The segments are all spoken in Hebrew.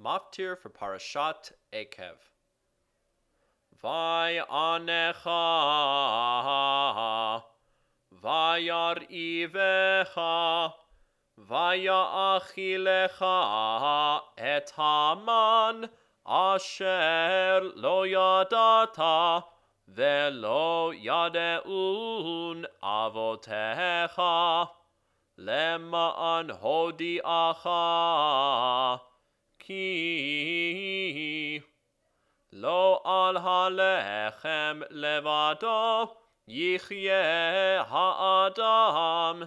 Maftir for Parashat Ekev. Vayanecha, vayar'ivecha, vaya'achilecha et Haman asher lo yadata velo yadeun avotecha lema'an hodi'acha ki lo al halechem levado yichyeh ha'adam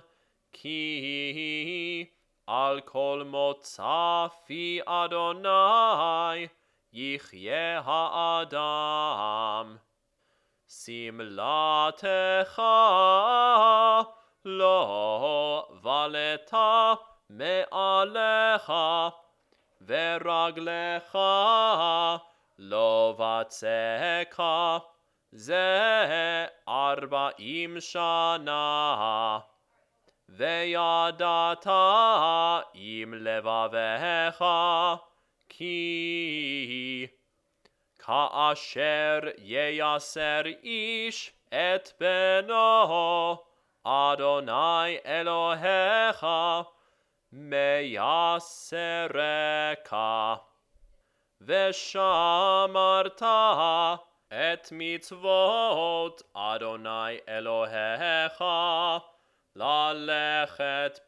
ki al kol motza fi Adonai yichyeh ha'adam simlatecha lo valeta me'alecha ורגלך לא בצקה זה 40 שנה וידעת עם לבבך כי כאשר ייסר איש את בנו אדוני אלוהיך מייסרך ושמרת את מצוות אדוני אלוהיך ללכת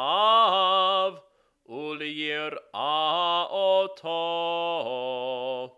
בדרכיו וליראה אותו